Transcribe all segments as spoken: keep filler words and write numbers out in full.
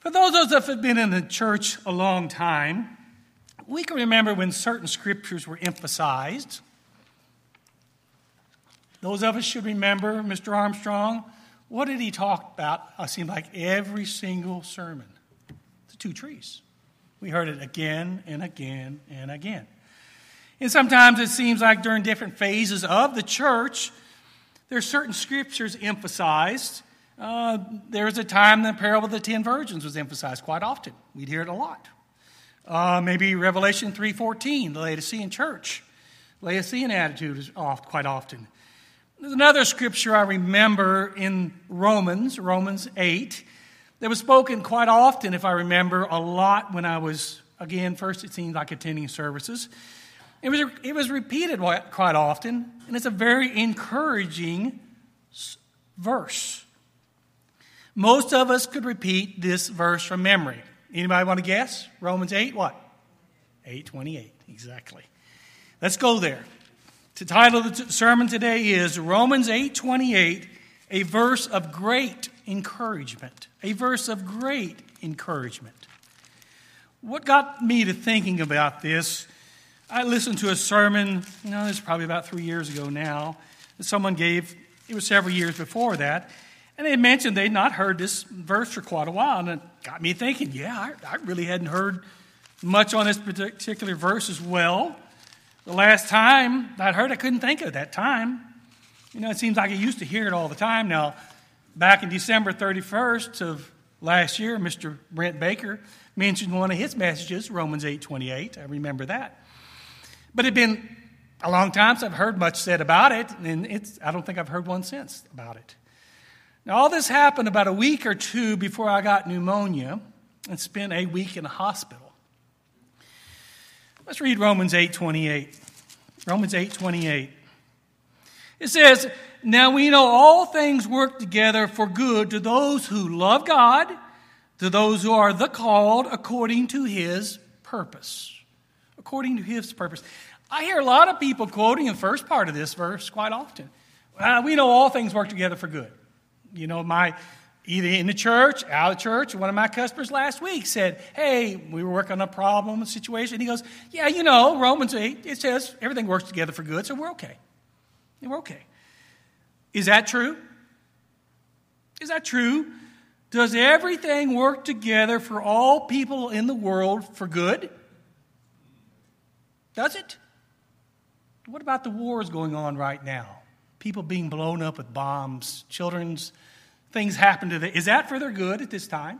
For those of us that have been in the church a long time, we can remember when certain scriptures were emphasized. Those of us should remember Mister Armstrong. What did he talk about? It seemed like every single sermon. The two trees. We heard it again and again and again. And sometimes it seems like during different phases of the church, there are certain scriptures emphasized. Uh, there was a time the parable of the ten virgins was emphasized quite often. We'd hear it a lot. Uh, maybe Revelation three fourteen, the Laodicean church. Laodicean attitude is off quite often. There's another scripture I remember in Romans, Romans eight, that was spoken quite often, if I remember, a lot when I was, again, first it seemed like attending services. It was, it was repeated quite often, and it's a very encouraging verse. Most of us could repeat this verse from memory. Anybody want to guess? Romans eight, what? eight twenty-eight, exactly. Let's go there. The title of the sermon today is Romans eight twenty-eight, a verse of great encouragement. A verse of great encouragement. What got me to thinking about this, I listened to a sermon, you know, this is probably about three years ago now, that someone gave. It was several years before that. And they mentioned they'd not heard this verse for quite a while. And it got me thinking, yeah, I, I really hadn't heard much on this particular verse as well. The last time I'd heard, I couldn't think of it that time. You know, it seems like I used to hear it all the time. Now, back in December thirty-first of last year, Mister Brent Baker mentioned one of his messages, Romans eight twenty-eight. I remember that. But it had been a long time since I've heard much said about it, and it's, I don't think I've heard one since about it. Now, all this happened about a week or two before I got pneumonia and spent a week in a hospital. Let's read Romans eight twenty-eight. Romans eight twenty-eight. It says, "Now we know all things work together for good to those who love God, to those who are the called according to His purpose." According to His purpose. I hear a lot of people quoting the first part of this verse quite often. Uh, we know all things work together for good. You know, my either in the church, out of church, one of my customers last week said, hey, we were working on a problem, a situation. And he goes, yeah, you know, Romans eight, it says everything works together for good, so we're okay. We're okay. Is that true? Is that true? Does everything work together for all people in the world for good? Does it? What about the wars going on right now? People being blown up with bombs, children's things happen to them. Is that for their good at this time?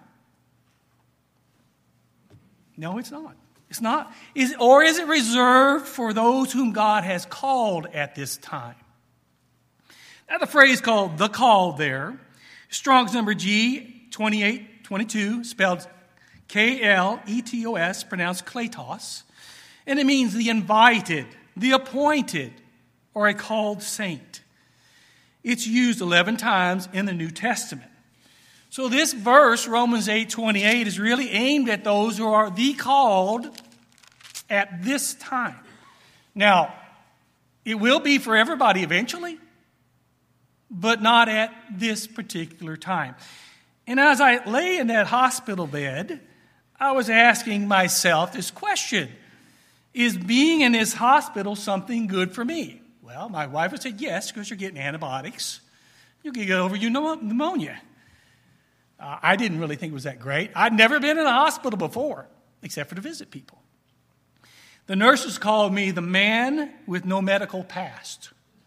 No, it's not. It's not. Is, or is it reserved for those whom God has called at this time? Now, the phrase called the called there, Strong's number G twenty-eight twenty-two, spelled K L E T O S, pronounced kletos, and it means the invited, the appointed, or a called saint. It's used eleven times in the New Testament. So this verse, Romans eight twenty-eight, is really aimed at those who are the called at this time. Now, it will be for everybody eventually, but not at this particular time. And as I lay in that hospital bed, I was asking myself this question: is being in this hospital something good for me? Well, my wife would say yes, because you're getting antibiotics. You can get over your pneumonia. Uh, I didn't really think it was that great. I'd never been in a hospital before, except for to visit people. The nurses called me the man with no medical past.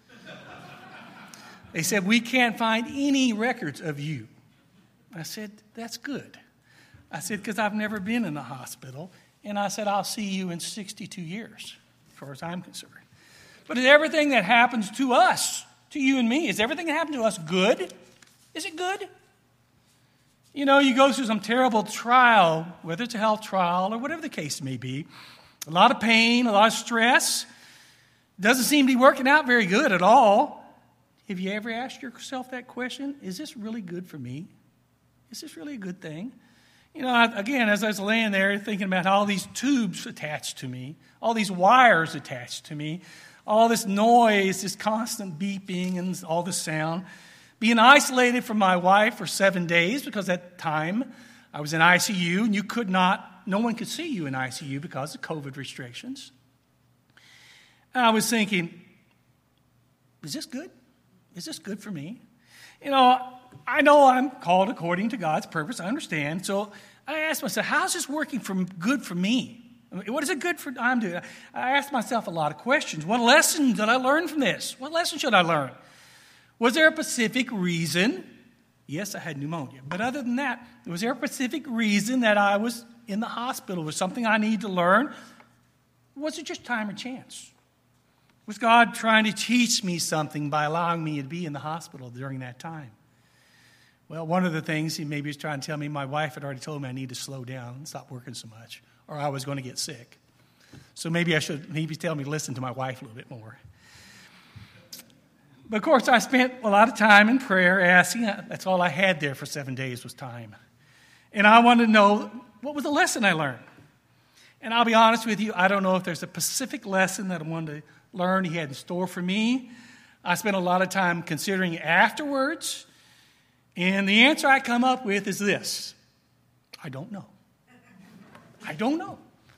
They said, we can't find any records of you. I said, that's good. I said, because I've never been in a hospital. And I said, I'll see you in sixty-two years, as far as I'm concerned. But is everything that happens to us, to you and me, is everything that happens to us good? Is it good? You know, you go through some terrible trial, whether it's a health trial or whatever the case may be. A lot of pain, a lot of stress. Doesn't seem to be working out very good at all. Have you ever asked yourself that question? Is this really good for me? Is this really a good thing? You know, again, as I was laying there thinking about all these tubes attached to me, all these wires attached to me, all this noise, this constant beeping and all this sound, being isolated from my wife for seven days because at that time I was in I C U, and you could not, no one could see you in I C U because of COVID restrictions. And I was thinking, is this good? Is this good for me? You know, I know I'm called according to God's purpose. I understand. So I asked myself, how's this working for good for me? What is it good for I'm doing? I asked myself a lot of questions. What lesson did I learn from this? What lesson should I learn? Was there a specific reason? Yes, I had pneumonia. But other than that, was there a specific reason that I was in the hospital? Was something I need to learn? Was it just time or chance? Was God trying to teach me something by allowing me to be in the hospital during that time? Well, one of the things he maybe was trying to tell me, my wife had already told me I need to slow down and stop working so much, or I was going to get sick. So maybe I should, maybe tell me to listen to my wife a little bit more. But of course, I spent a lot of time in prayer asking. That's all I had there for seven days was time. And I wanted to know, what was the lesson I learned? And I'll be honest with you, I don't know if there's a specific lesson that I wanted to learn he had in store for me. I spent a lot of time considering afterwards. And the answer I come up with is this: I don't know. I don't know.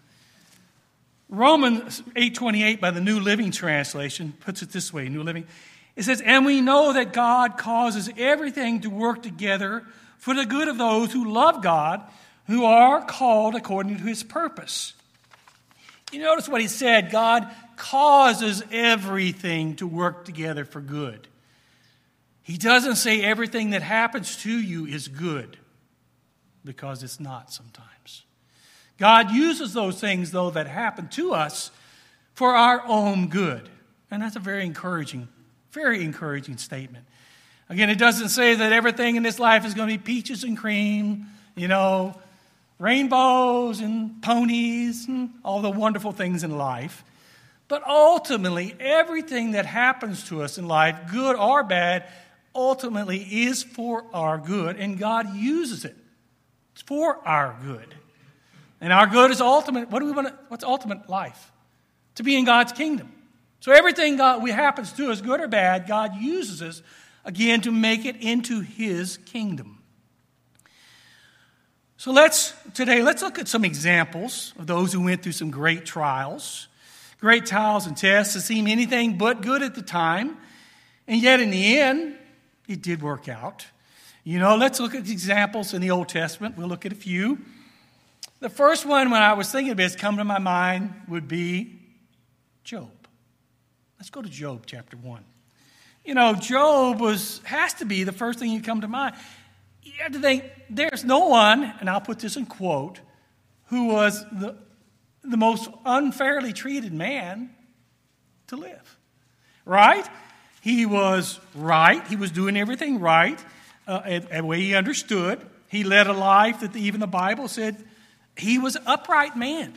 Romans eight twenty-eight by the New Living Translation puts it this way, New Living. It says, and we know that God causes everything to work together for the good of those who love God, who are called according to his purpose. You notice what he said, God causes everything to work together for good. He doesn't say everything that happens to you is good, because it's not sometimes. God uses those things, though, that happen to us for our own good. And that's a very encouraging, very encouraging statement. Again, it doesn't say that everything in this life is going to be peaches and cream, you know, rainbows and ponies and all the wonderful things in life. But ultimately, everything that happens to us in life, good or bad, ultimately is for our good, and God uses it. It's for our good. And our good is ultimate. What do we want to, what's ultimate life? To be in God's kingdom. So everything God we happens to us, good or bad, God uses us, again, to make it into his kingdom. So let's, today, let's look at some examples of those who went through some great trials, great trials and tests that seemed anything but good at the time. And yet in the end, it did work out. You know, let's look at the examples in the Old Testament. We'll look at a few. The first one, when I was thinking of this, come to my mind would be Job. Let's go to Job chapter one. You know, Job was has to be the first thing you come to mind. You have to think, there's no one, and I'll put this in quote, who was the, the most unfairly treated man to live. Right? He was right. He was doing everything right, uh, a way he understood. He led a life that the, even the Bible said he was an upright man.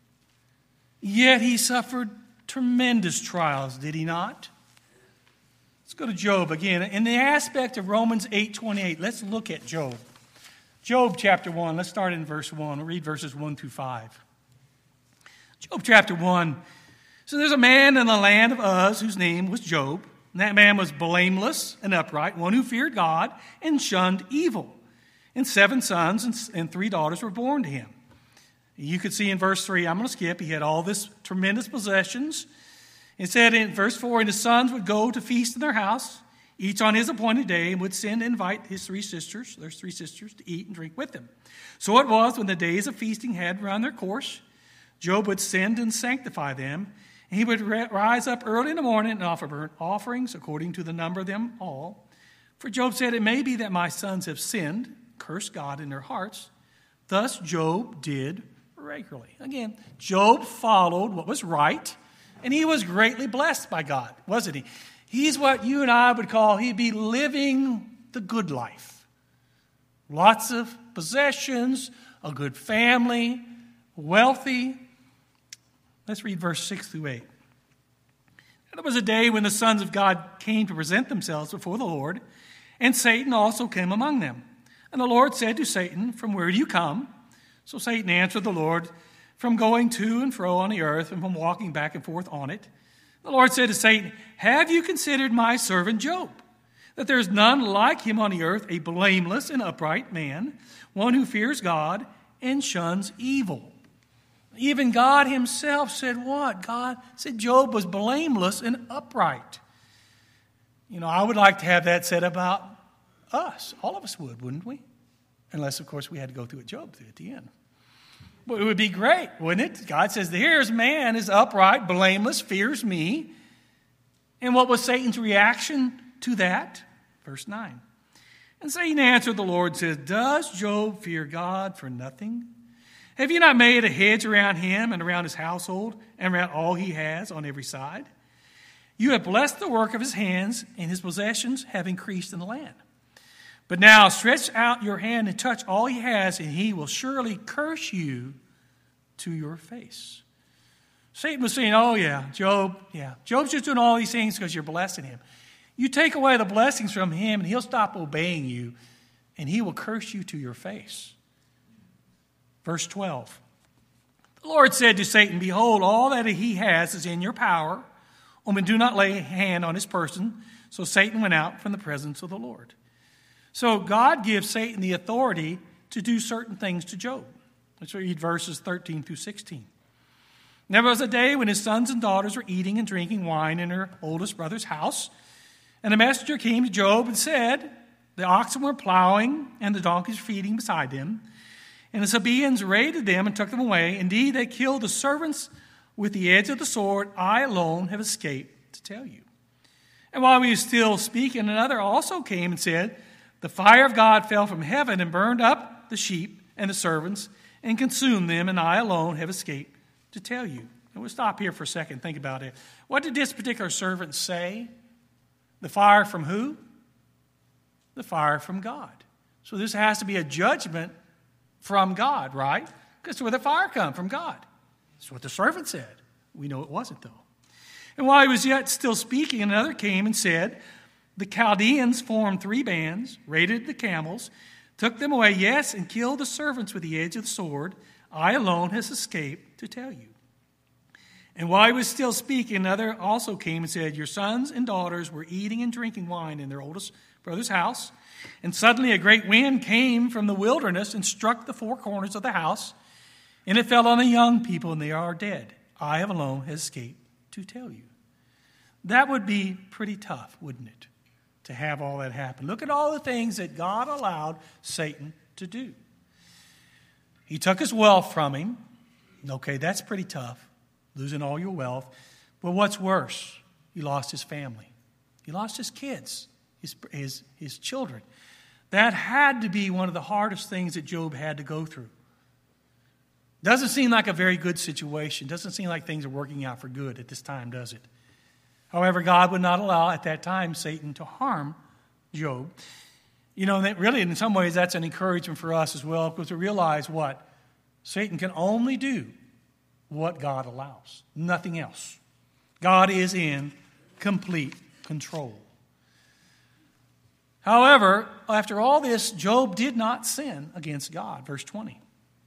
Yet he suffered tremendous trials, did he not? Let's go to Job again. In the aspect of Romans eight twenty-eight, let's look at Job. Job chapter one, let's start in verse one. We'll read verses one through five. Job chapter one. So there's a man in the land of Uz whose name was Job. And that man was blameless and upright, one who feared God and shunned evil. And seven sons and, and three daughters were born to him. You could see in verse three, I'm going to skip, he had all this tremendous possessions. It said in verse four, and his sons would go to feast in their house, each on his appointed day, and would send and invite his three sisters, there's three sisters, to eat and drink with them. So it was, when the days of feasting had run their course, Job would send and sanctify them, and he would rise up early in the morning and offer burnt offerings according to the number of them all. For Job said, it may be that my sons have sinned, cursed God in their hearts. Thus Job did regularly. Again, Job followed what was right, and he was greatly blessed by God, wasn't he? He's what you and I would call, he'd be living the good life. Lots of possessions, a good family, wealthy. Let's read verse six through eight. There was a day when the sons of God came to present themselves before the Lord, and Satan also came among them. And the Lord said to Satan, from where do you come? So Satan answered the Lord, from going to and fro on the earth and from walking back and forth on it. The Lord said to Satan, have you considered my servant Job, that there is none like him on the earth, a blameless and upright man, one who fears God and shuns evil. Even God himself said what? God said Job was blameless and upright. You know, I would like to have that said about us. All of us would, wouldn't we? Unless, of course, we had to go through what Job did at the end. But it would be great, wouldn't it? God says, here's man is upright, blameless, fears me. And what was Satan's reaction to that? Verse nine. And Satan answered the Lord and said, does Job fear God for nothing? Have you not made a hedge around him and around his household and around all he has on every side? You have blessed the work of his hands, and his possessions have increased in the land. But now stretch out your hand and touch all he has, and he will surely curse you to your face. Satan was saying, oh yeah, Job, yeah, Job's just doing all these things because you're blessing him. You take away the blessings from him, and he'll stop obeying you, and he will curse you to your face. Verse twelve. The Lord said to Satan, behold, all that he has is in your power, only do not lay a hand on his person. So Satan went out from the presence of the Lord. So God gives Satan the authority to do certain things to Job. Let's read verses thirteen through sixteen. There was a day when his sons and daughters were eating and drinking wine in their oldest brother's house. And a messenger came to Job and said, the oxen were plowing and the donkeys were feeding beside them. And the Sabaeans raided them and took them away. Indeed, they killed the servants with the edge of the sword. I alone have escaped to tell you. And while we were still speaking, another also came and said, the fire of God fell from heaven and burned up the sheep and the servants and consumed them, and I alone have escaped to tell you. And we'll stop here for a second and think about it. What did this particular servant say? The fire from who? The fire from God. So this has to be a judgment from God, right? Because where the fire come from God. That's what the servant said. We know it wasn't, though. And while he was yet still speaking, another came and said, the Chaldeans formed three bands, raided the camels, took them away, yes, and killed the servants with the edge of the sword. I alone has escaped to tell you. And while he was still speaking, another also came and said, your sons and daughters were eating and drinking wine in their oldest brother's house. And suddenly a great wind came from the wilderness and struck the four corners of the house. And it fell on the young people, and they are dead. I have alone has escaped to tell you. That would be pretty tough, wouldn't it? To have all that happen. Look at all the things that God allowed Satan to do. He took his wealth from him. Okay, that's pretty tough, losing all your wealth. But what's worse? He lost his family. He lost his kids, his, his, his children. That had to be one of the hardest things that Job had to go through. Doesn't seem like a very good situation. Doesn't seem like things are working out for good at this time, does it? However, God would not allow at that time Satan to harm Job. You know, that really in some ways that's an encouragement for us as well, because we realize what? Satan can only do what God allows. Nothing else. God is in complete control. However, after all this, Job did not sin against God. Verse twenty.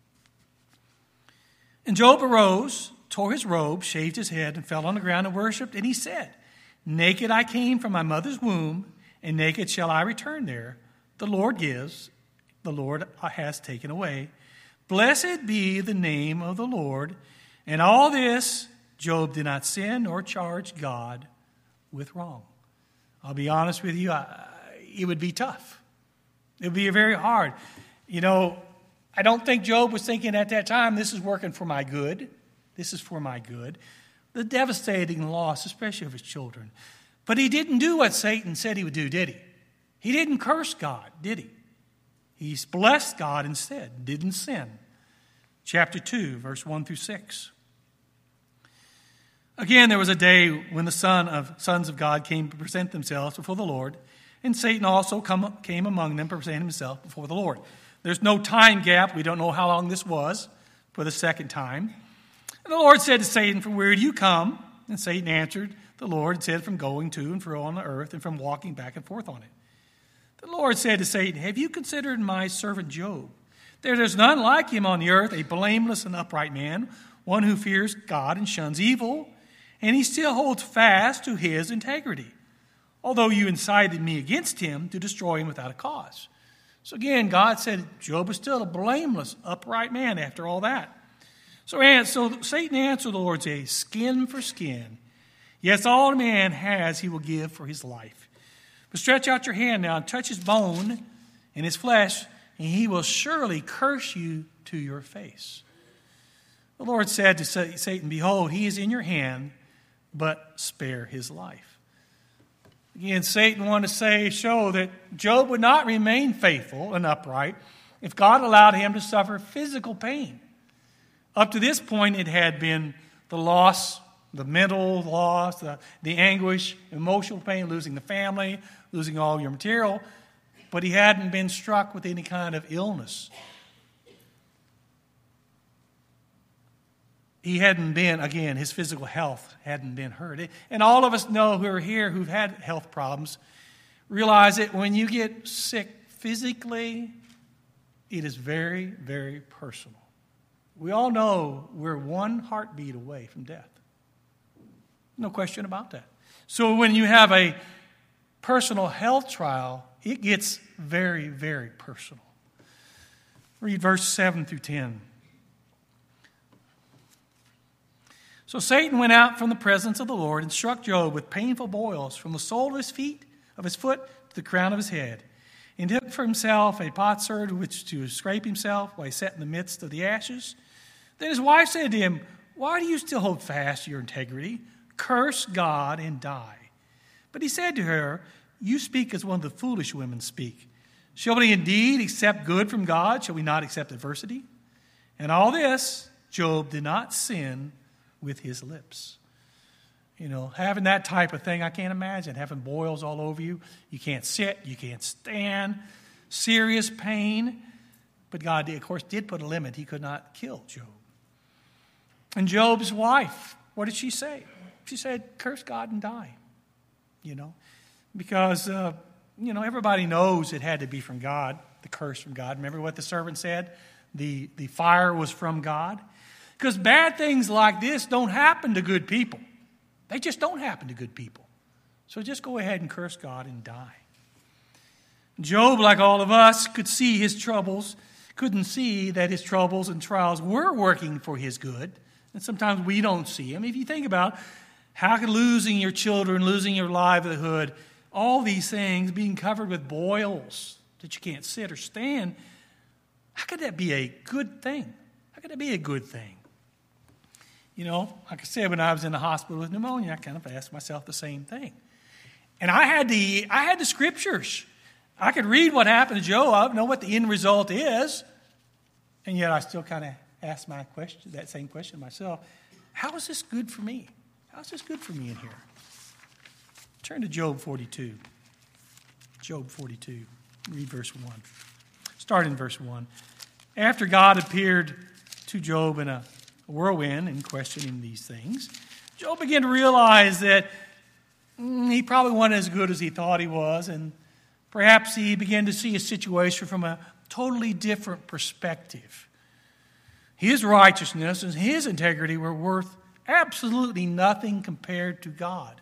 And Job arose, tore his robe, shaved his head, and fell on the ground and worshipped. And he said, naked I came from my mother's womb, and naked shall I return there. The Lord gives, the Lord has taken away. Blessed be the name of the Lord. And all this, Job did not sin nor charge God with wrong. I'll be honest with you, I, it would be tough. It would be very hard. You know, I don't think Job was thinking at that time, this is working for my good. This is for my good. The devastating loss, especially of his children. But he didn't do what Satan said he would do, did he? He didn't curse God, did he? He blessed God instead, didn't sin. Chapter two, verse one through six. Again, there was a day when the son of sons of God came to present themselves before the Lord, and Satan also come, came among them to present himself before the Lord. There's no time gap. We don't know how long this was for the second time. And the Lord said to Satan, from where do you come? And Satan answered the Lord and said, from going to and fro on the earth and from walking back and forth on it. The Lord said to Satan, have you considered my servant Job? There is none like him on the earth, a blameless and upright man, one who fears God and shuns evil, and he still holds fast to his integrity. although you incited me against him to destroy him without a cause. So again, God said Job is still a blameless, upright man after all that. So, so Satan answered the Lord, saying, skin for skin. Yes, all a man has he will give for his life. But stretch out your hand now and touch his bone and his flesh, and he will surely curse you to your face. The Lord said to Satan, behold, he is in your hand, but spare his life. Again, Satan wanted to say, show that Job would not remain faithful and upright if God allowed him to suffer physical pain. Up to this point, it had been the loss, the mental loss, the, the anguish, emotional pain, losing the family, losing all your material, but he hadn't been struck with any kind of illness. He hadn't been, again, his physical health hadn't been hurt. And all of us know who are here who've had health problems, realize that when you get sick physically, it is very, very personal. We all know we're one heartbeat away from death. No question about that. So when you have a personal health trial, it gets very, very personal. Read verse seven through ten. So Satan went out from the presence of the Lord and struck Job with painful boils from the sole of his feet, of his foot, to the crown of his head. And took for himself a potsherd with which to scrape himself while he sat in the midst of the ashes. Then his wife said to him, why do you still hold fast to your integrity? Curse God and die. But he said to her, you speak as one of the foolish women speak. Shall we indeed accept good from God? Shall we not accept adversity? And all this, Job did not sin with his lips. You know, having that type of thing, I can't imagine. Having boils all over you. You can't sit. You can't stand. Serious pain. But God, of course, did put a limit. He could not kill Job. And Job's wife, what did she say? She said, curse God and die. You know, because, uh, you know, everybody knows it had to be from God, the curse from God. Remember what the servant said? The, the fire was from God. Because bad things like this don't happen to good people. They just don't happen to good people. So just go ahead and curse God and die. Job, like all of us, could see his troubles, couldn't see that his troubles and trials were working for his good. And sometimes we don't see them. If you think about how could losing your children, losing your livelihood, all these things, being covered with boils that you can't sit or stand, how could that be a good thing? How could that be a good thing? You know, like I said, when I was in the hospital with pneumonia, I kind of asked myself the same thing. And I had the I had the scriptures. I could read what happened to Job. I know what the end result is. And yet I still kind of ask my question, that same question myself. How is this good for me? How is this good for me in here? Turn to Job forty-two. Job forty-two. Read verse one. Start in verse one. After God appeared to Job in a whirlwind and questioning these things, Job began to realize that mm, he probably wasn't as good as he thought he was, and perhaps he began to see his situation from a totally different perspective. His righteousness and his integrity were worth absolutely nothing compared to God.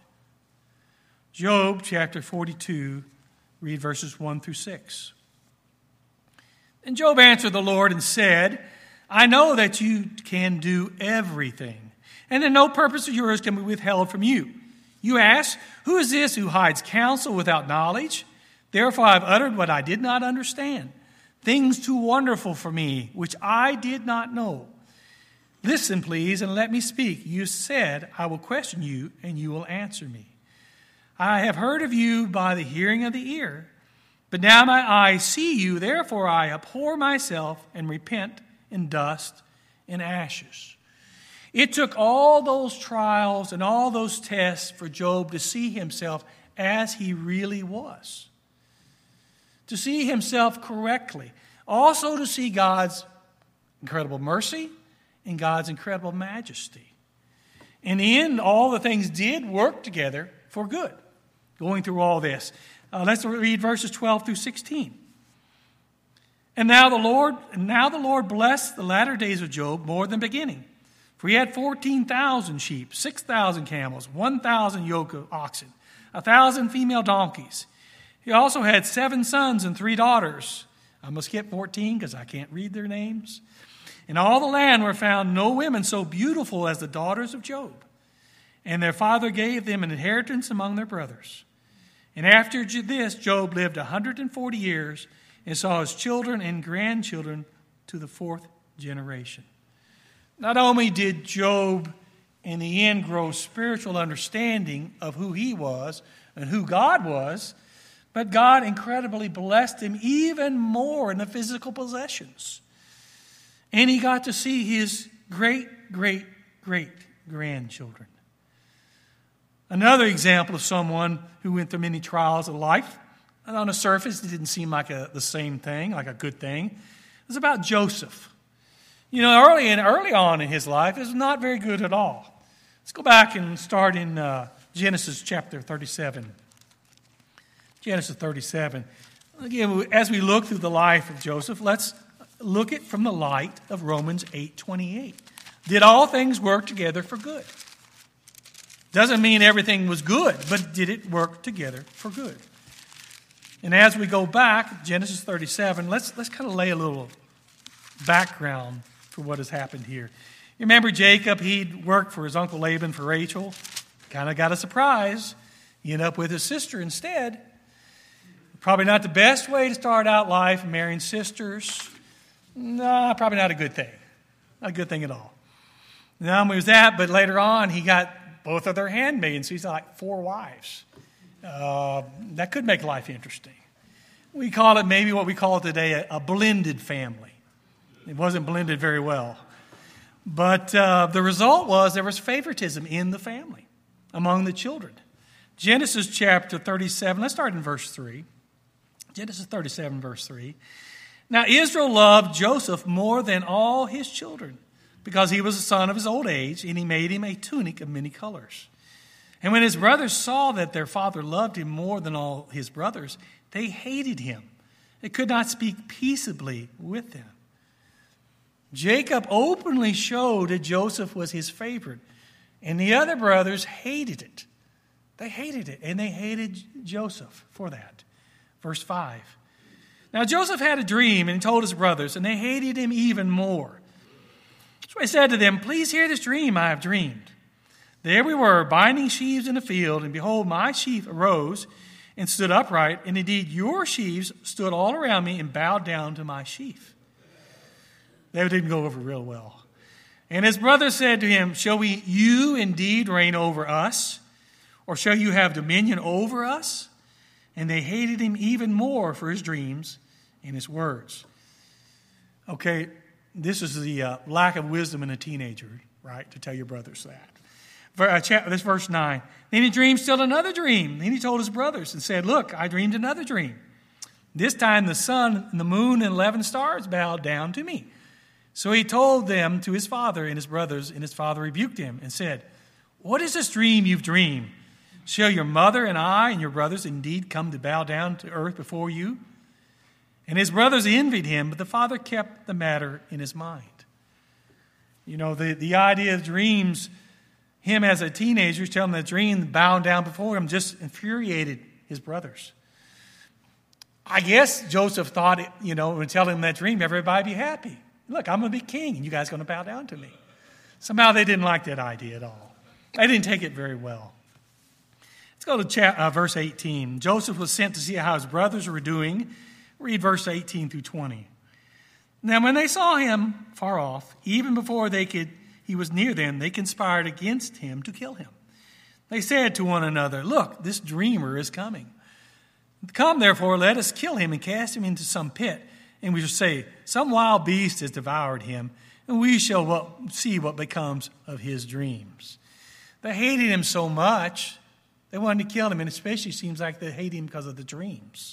Job chapter forty-two, read verses one through six. And Job answered the Lord and said, I know that you can do everything, and that no purpose of yours can be withheld from you. You ask, who is this who hides counsel without knowledge? Therefore I have uttered what I did not understand, things too wonderful for me, which I did not know. Listen, please, and let me speak. You said, I will question you, and you will answer me. I have heard of you by the hearing of the ear, but now my eyes see you, therefore I abhor myself and repent in dust and ashes. It took all those trials and all those tests for Job to see himself as he really was. To see himself correctly. Also to see God's incredible mercy and God's incredible majesty. In the end, all the things did work together for good. Going through all this. Uh, let's read verses twelve through sixteen. And now the Lord, and now the Lord blessed the latter days of Job more than the beginning. For he had fourteen thousand sheep, six thousand camels, one thousand yoke of oxen, a thousand female donkeys. He also had seven sons and three daughters. I'm going to skip fourteen because I can't read their names. In all the land were found no women so beautiful as the daughters of Job. And their father gave them an inheritance among their brothers. And after this, Job lived one hundred forty years and saw his children and grandchildren to the fourth generation. Not only did Job in the end grow spiritual understanding of who he was and who God was, but God incredibly blessed him even more in the physical possessions. And he got to see his great, great, great grandchildren. Another example of someone who went through many trials of life, and on the surface it didn't seem like a, the same thing, like a good thing. It was about Joseph. You know, early and early on in his life, it was not very good at all. Let's go back and start in uh, Genesis chapter thirty-seven. Genesis thirty-seven. Again, as we look through the life of Joseph, let's look at from the light of Romans eight twenty-eight. Did all things work together for good? Doesn't mean everything was good, but did it work together for good? And as we go back, Genesis thirty-seven, let's let's kind of lay a little background for what has happened here. You remember Jacob, he'd worked for his uncle Laban for Rachel. Kind of got a surprise. He ended up with his sister instead. Probably not the best way to start out life, marrying sisters. No, probably not a good thing. Not a good thing at all. Not only was that, but later on he got both of their handmaidens. So he's like four wives. Uh, that could make life interesting. We call it maybe what we call it today a, a blended family. It wasn't blended very well. But uh, the result was there was favoritism in the family among the children. Genesis chapter thirty-seven, let's start in verse three. Genesis thirty-seven, verse three. Now Israel loved Joseph more than all his children, because he was the son of his old age, and he made him a tunic of many colors. And when his brothers saw that their father loved him more than all his brothers, they hated him. They could not speak peaceably with them. Jacob openly showed that Joseph was his favorite, and the other brothers hated it. They hated it, and they hated Joseph for that. Verse five. Now Joseph had a dream, and he told his brothers, and they hated him even more. So I said to them, please hear this dream I have dreamed. There we were, binding sheaves in the field, and behold, my sheaf arose and stood upright, and indeed your sheaves stood all around me and bowed down to my sheaf. That didn't go over real well. And his brother said to him, shall we, you indeed reign over us? Or shall you have dominion over us? And they hated him even more for his dreams and his words. Okay, this is the uh, lack of wisdom in a teenager, right, to tell your brothers that. This verse nine. Then he dreamed still another dream. Then he told his brothers and said, look, I dreamed another dream. This time the sun and the moon and eleven stars bowed down to me. So he told them to his father and his brothers, and his father rebuked him and said, what is this dream you've dreamed? Shall your mother and I and your brothers indeed come to bow down to earth before you? And his brothers envied him, but the father kept the matter in his mind. You know, the, the idea of dreams, him as a teenager telling the dream, bowing down before him, just infuriated his brothers. I guess Joseph thought, it, you know, when telling him that dream, everybody be happy. Look, I'm going to be king, and you guys are going to bow down to me. Somehow they didn't like that idea at all. They didn't take it very well. Let's go to chat, uh, verse eighteen. Joseph was sent to see how his brothers were doing. Read verse eighteen through twenty. Now when they saw him far off, even before they could, he was near them, they conspired against him to kill him. They said to one another, look, this dreamer is coming. Come, therefore, let us kill him and cast him into some pit. And we shall say, some wild beast has devoured him, and we shall what, see what becomes of his dreams. They hated him so much, they wanted to kill him, and especially seems like they hate him because of the dreams.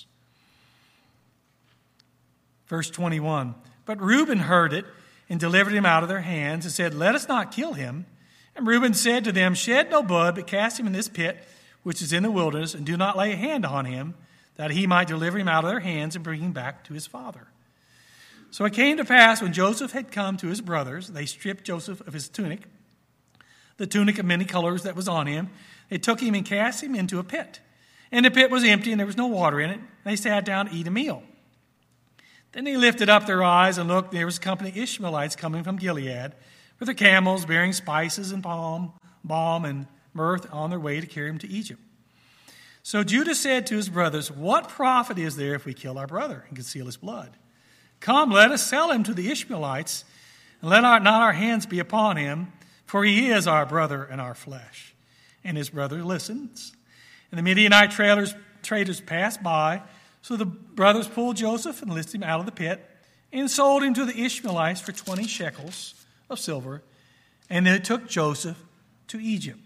Verse twenty-one, but Reuben heard it and delivered him out of their hands and said, let us not kill him. And Reuben said to them, shed no blood, but cast him in this pit, which is in the wilderness, and do not lay a hand on him, that he might deliver him out of their hands and bring him back to his father. So it came to pass, when Joseph had come to his brothers, they stripped Joseph of his tunic, the tunic of many colors that was on him. They took him and cast him into a pit, And the pit was empty, and there was no water in it. They sat down to eat a meal. Then they lifted up their eyes and looked, and there was a company of Ishmaelites coming from Gilead with their camels bearing spices and palm, balm and myrrh on their way to carry him to Egypt. So Judah said to his brothers, "What profit is there if we kill our brother and conceal his blood? Come, let us sell him to the Ishmaelites, and let our, not our hands be upon him, for he is our brother and our flesh." And his brother listens. And the Midianite traders, traders passed by. So the brothers pulled Joseph and lifted him out of the pit and sold him to the Ishmaelites for twenty shekels of silver. And they took Joseph to Egypt.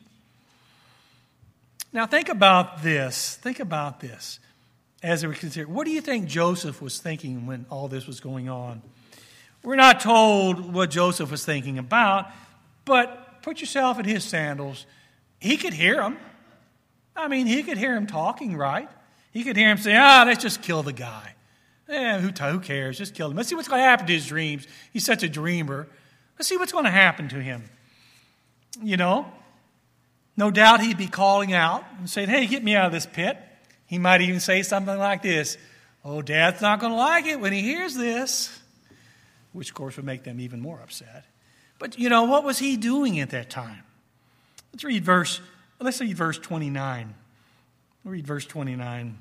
Now think about this. Think about this as we consider. What do you think Joseph was thinking when all this was going on? We're not told what Joseph was thinking about, but put yourself in his sandals. He could hear him. I mean, he could hear him talking, right? He could hear him say, ah, let's just kill the guy. Eh, who, who cares? Just kill him. Let's see what's going to happen to his dreams. He's such a dreamer. Let's see what's going to happen to him. You know, no doubt he'd be calling out and saying, hey, get me out of this pit. He might even say something like this, oh, Dad's not going to like it when he hears this, which, of course, would make them even more upset. But, you know, what was he doing at that time? Let's read verse, let's read verse twenty-nine. We'll read verse twenty-nine.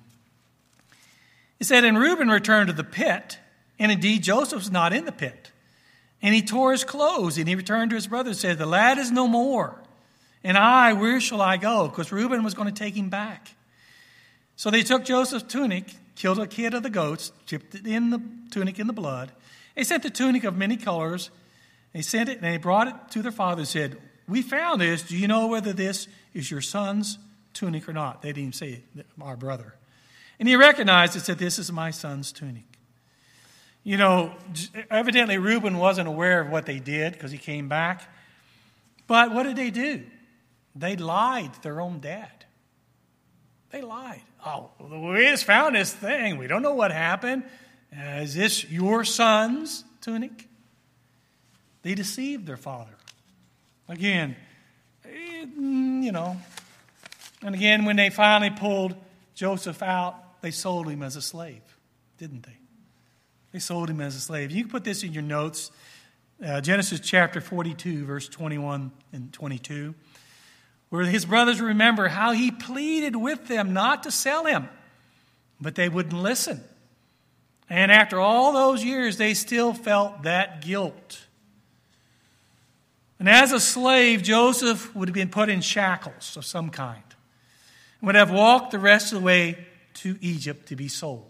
It said, and Reuben returned to the pit, and indeed Joseph was not in the pit. And he tore his clothes, and he returned to his brother and said, the lad is no more. And I, where shall I go? Because Reuben was going to take him back. So they took Joseph's tunic, killed a kid of the goats, dipped it in the tunic in the blood. They sent the tunic of many colors. They sent it, and they brought it to their father and said, we found this. Do you know whether this is your son's tunic or not? They didn't even say our brother. And he recognized it, said, this is my son's tunic. You know, evidently Reuben wasn't aware of what they did because he came back. But what did they do? They lied to their own dad. They lied. Oh, we just found this thing. We don't know what happened. Uh, is this your son's tunic? They deceived their father. Again, you know, and again, when they finally pulled Joseph out, they sold him as a slave, didn't they? They sold him as a slave. You can put this in your notes. Uh, Genesis chapter forty-two, verse twenty-one and twenty-two, where his brothers remember how he pleaded with them not to sell him, but they wouldn't listen. And after all those years, they still felt that guilt. And as a slave, Joseph would have been put in shackles of some kind and would have walked the rest of the way to Egypt to be sold.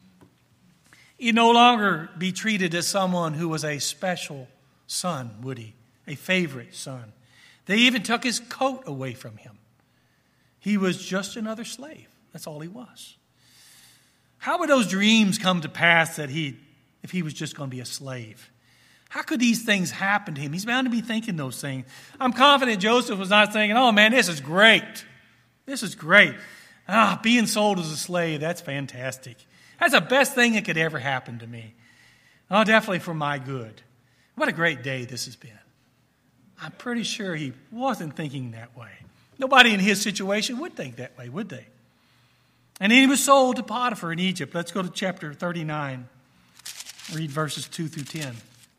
He'd no longer be treated as someone who was a special son, would he? A favorite son. They even took his coat away from him. He was just another slave. That's all he was. How would those dreams come to pass that he, if he was just going to be a slave? How could these things happen to him? He's bound to be thinking those things. I'm confident Joseph was not thinking, oh man, this is great. This is great. Ah, being sold as a slave, that's fantastic. That's the best thing that could ever happen to me. Oh, definitely for my good. What a great day this has been. I'm pretty sure he wasn't thinking that way. Nobody in his situation would think that way, would they? And then he was sold to Potiphar in Egypt. Let's go to chapter thirty-nine. Read verses two through ten.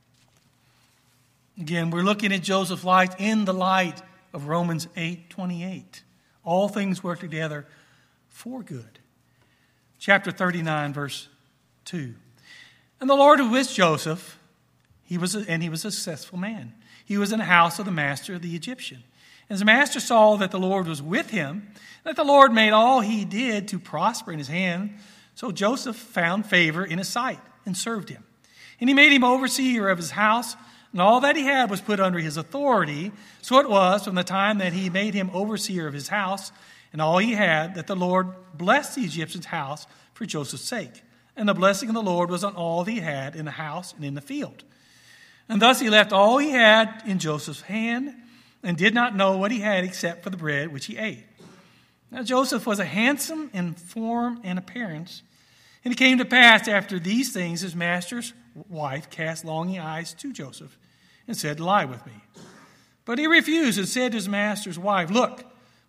Again, we're looking at Joseph's life in the light of Romans eight twenty-eight. All things work together for good. Chapter thirty-nine, verse two. And the Lord was with Joseph, he was a, and he was a successful man. He was in the house of the master of the Egyptian. And his master saw that the Lord was with him, that the Lord made all he did to prosper in his hand. So Joseph found favor in his sight and served him. And he made him overseer of his house, and all that he had was put under his authority. So it was from the time that he made him overseer of his house and all he had that the Lord blessed the Egyptian's house for Joseph's sake. And the blessing of the Lord was on all he had in the house and in the field. And thus he left all he had in Joseph's hand and did not know what he had except for the bread which he ate. Now Joseph was a handsome in form and appearance. And it came to pass after these things, his master's wife cast longing eyes to Joseph and said, lie with me. But he refused and said to his master's wife, look,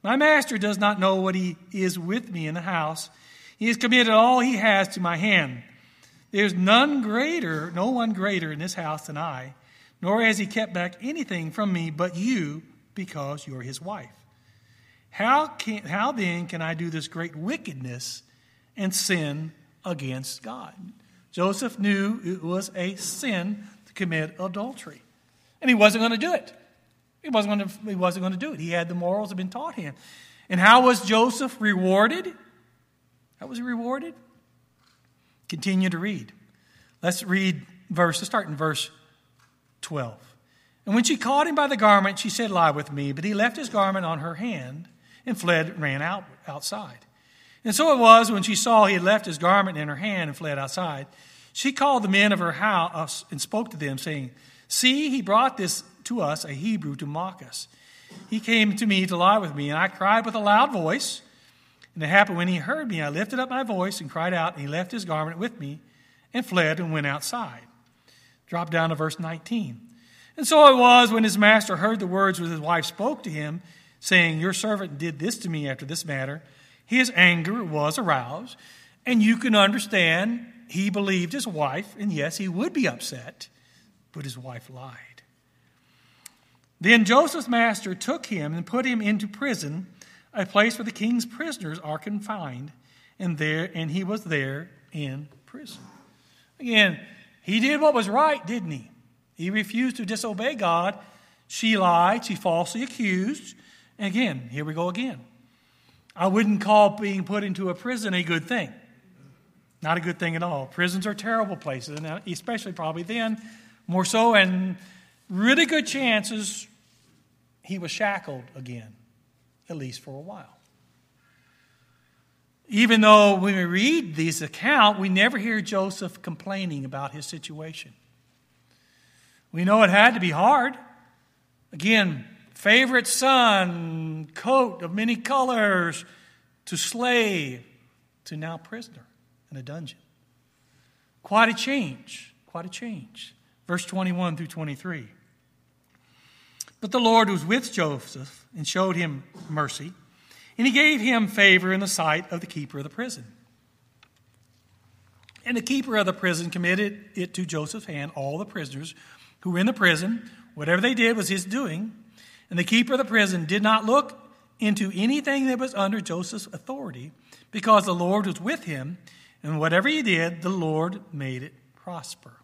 My master does not know what he is with me in the house. He has committed all he has to my hand. There is none greater, no one greater in this house than I, nor has he kept back anything from me but you, because you're his wife. How can, how then can I do this great wickedness and sin against God?" Joseph knew it was a sin to commit adultery, and he wasn't going to do it. He wasn't going to, he wasn't going to do it. He had the morals that had been taught him. And how was Joseph rewarded? How was he rewarded? Continue to read. Let's read verse, let's start in verse twelve. "And when she caught him by the garment, she said, 'Lie with me.' But he left his garment on her hand and fled and ran out outside. And so it was, when she saw he had left his garment in her hand and fled outside, she called the men of her house and spoke to them, saying, 'See, he brought this to us, a Hebrew, to mock us. He came to me to lie with me, and I cried with a loud voice. And it happened when he heard me, I lifted up my voice and cried out, and he left his garment with me and fled and went outside.'" Drop down to verse nineteen. "And so it was, when his master heard the words which his wife spoke to him, saying, 'Your servant did this to me after this matter,' his anger was aroused." And you can understand, he believed his wife, and yes, he would be upset, but his wife lied. "Then Joseph's master took him and put him into prison, a place where the king's prisoners are confined, and there and he was there in prison." Again, he did what was right, didn't he? He refused to disobey God. She lied. She falsely accused. And again, here we go again. I wouldn't call being put into a prison a good thing. Not a good thing at all. Prisons are terrible places, and especially probably then, more so, and really good chances he was shackled again, at least for a while. Even though when we read this account, we never hear Joseph complaining about his situation. We know it had to be hard. Again, favorite son, coat of many colors, to slave, to now prisoner in a dungeon. Quite a change, quite a change. Verse twenty-one through twenty-three. "But the Lord was with Joseph and showed him mercy, and he gave him favor in the sight of the keeper of the prison. And the keeper of the prison committed it to Joseph's hand, all the prisoners who were in the prison. Whatever they did was his doing. And the keeper of the prison did not look into anything that was under Joseph's authority, because the Lord was with him, and whatever he did, the Lord made it prosper."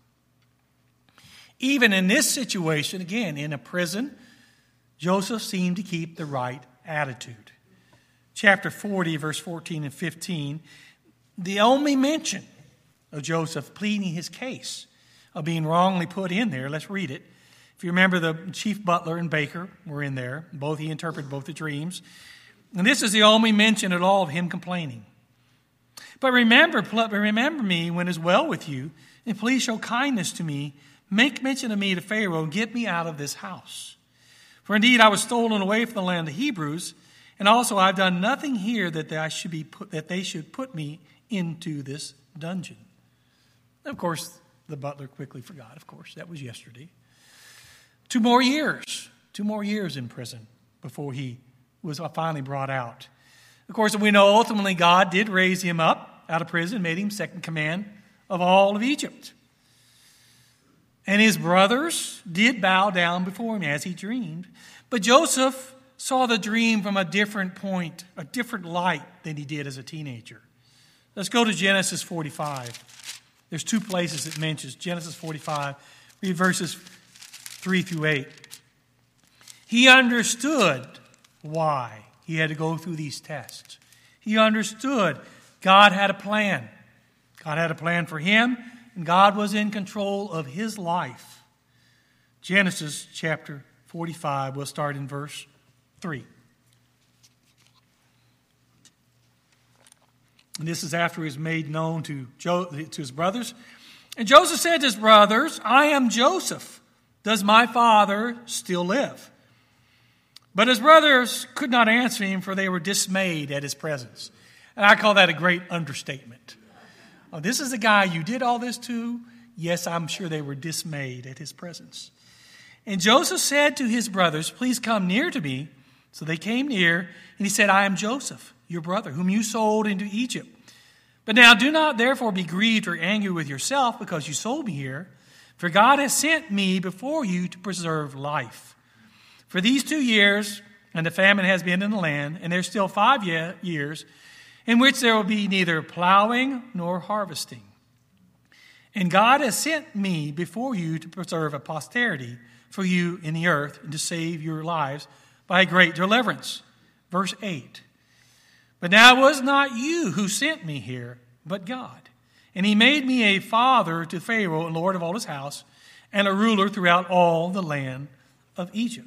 Even in this situation, again, in a prison, Joseph seemed to keep the right attitude. Chapter forty, verse fourteen and fifteen, the only mention of Joseph pleading his case of being wrongly put in there. Let's read it. If you remember, the chief butler and baker were in there. Both he interpreted both the dreams. And this is the only mention at all of him complaining. "But remember, remember me when it is well with you, and please show kindness to me. Make mention of me to Pharaoh, and get me out of this house. For indeed I was stolen away from the land of the Hebrews, and also I've done nothing here that I should be put, that they should put me into this dungeon." And of course, the butler quickly forgot. Of course, that was yesterday. Two more years, two more years in prison before he was finally brought out. Of course, we know ultimately God did raise him up out of prison, made him second command of all of Egypt. And his brothers did bow down before him as he dreamed. But Joseph saw the dream from a different point, a different light than he did as a teenager. Let's go to Genesis forty-five. There's two places it mentions. Genesis forty-five, read verses three through eight. He understood why he had to go through these tests. He understood God had a plan. God had a plan for him, and God was in control of his life. Genesis chapter forty-five, we'll start in verse three. And this is after he was made known to, jo- to his brothers. "And Joseph said to his brothers, 'I am Joseph. Does my father still live?' But his brothers could not answer him, for they were dismayed at his presence." And I call that a great understatement. Oh, this is the guy you did all this to? Yes, I'm sure they were dismayed at his presence. "And Joseph said to his brothers, 'Please come near to me.' So they came near, and he said, I am Joseph, your brother, whom you sold into Egypt. But now do not therefore be grieved or angry with yourself because you sold me here, for God has sent me before you to preserve life. For these two years, and the famine has been in the land, and there's still five ye- years, in which there will be neither plowing nor harvesting. And God has sent me before you to preserve a posterity for you in the earth and to save your lives by a great deliverance. Verse eight. But now it was not you who sent me here, but God. And he made me a father to Pharaoh and lord of all his house, and a ruler throughout all the land of Egypt.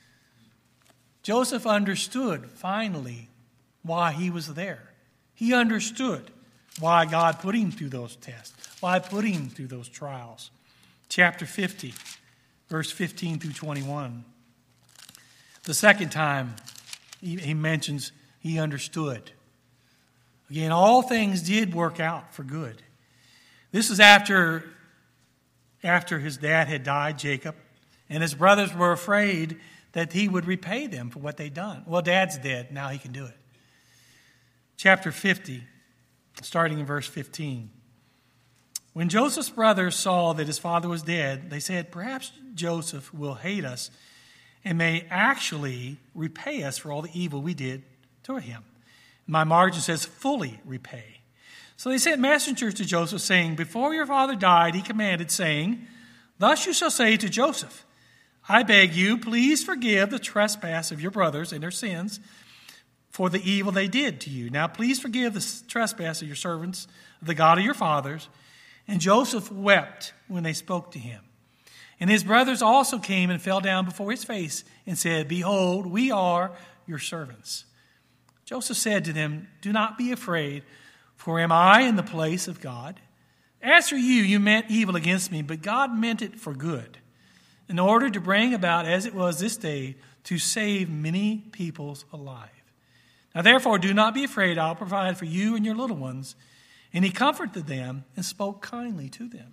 Joseph understood, finally, why he was there. He understood why God put him through those tests, why put him through those trials. Chapter fifty, verse fifteen through twenty-one. The second time he, he mentions he understood. Again, all things did work out for good. This is after, after his dad had died, Jacob, and his brothers were afraid that he would repay them for what they'd done. Well, Dad's dead. Now he can do it. Chapter fifty, starting in verse fifteen. When Joseph's brothers saw that his father was dead, they said, perhaps Joseph will hate us and may actually repay us for all the evil we did to him. My margin says, fully repay. So they sent messengers to Joseph, saying, before your father died, he commanded, saying, thus you shall say to Joseph, I beg you, please forgive the trespass of your brothers and their sins for the evil they did to you. Now please forgive the trespass of your servants, the God of your fathers. And Joseph wept when they spoke to him. And his brothers also came and fell down before his face and said, behold, we are your servants. Joseph said to them, do not be afraid, for am I in the place of God? As for you, you meant evil against me, but God meant it for good, in order to bring about, as it was this day, to save many peoples alive. Now therefore, do not be afraid. I'll provide for you and your little ones. And he comforted them and spoke kindly to them.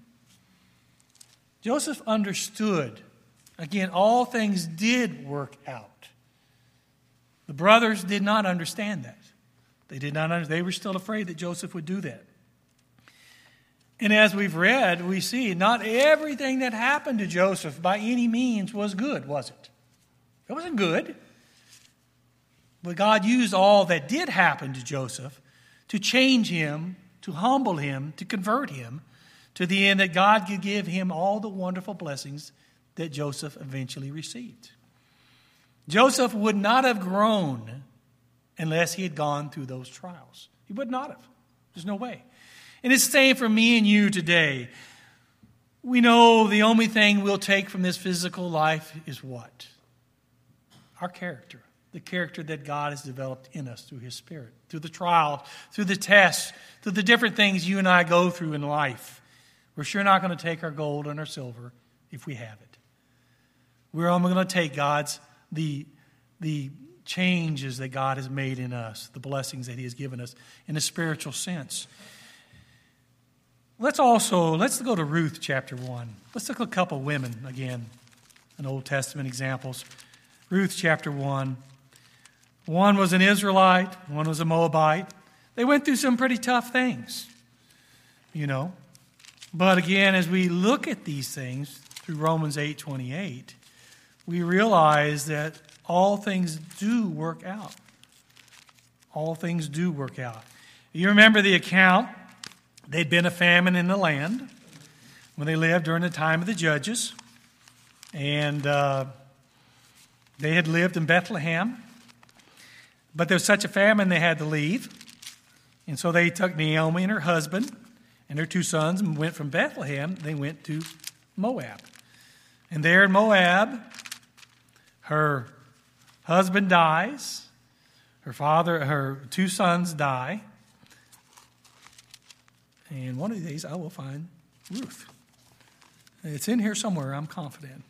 Joseph understood. Again, all things did work out. The brothers did not understand that. They did not understand. They were still afraid that Joseph would do that. And as we've read, we see not everything that happened to Joseph by any means was good, was it? It wasn't good. But God used all that did happen to Joseph to change him, to humble him, to convert him, to the end that God could give him all the wonderful blessings that Joseph eventually received. Joseph would not have grown unless he had gone through those trials. He would not have. There's no way. And it's the same for me and you today. We know the only thing we'll take from this physical life is what? Our character. The character that God has developed in us through his Spirit, through the trials, through the tests, through the different things you and I go through in life. We're sure not going to take our gold and our silver if we have it. We're only going to take God's, the, the changes that God has made in us, the blessings that he has given us in a spiritual sense. Let's also, let's go to Ruth chapter one. Let's look at a couple women again, in Old Testament examples. Ruth chapter one. One was an Israelite, one was a Moabite. They went through some pretty tough things, you know. But again, as we look at these things through Romans eight twenty-eight, we realize that all things do work out. All things do work out. You remember the account, there'd been a famine in the land when they lived during the time of the judges. And uh, they had lived in Bethlehem. But there was such a famine they had to leave. And so they took Naomi and her husband and their two sons and went from Bethlehem. They went to Moab. And there in Moab, her husband dies. Her father, her two sons die. And one of these days I will find Ruth. It's in here somewhere, I'm confident.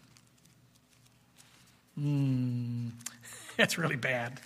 Hmm, that's really bad.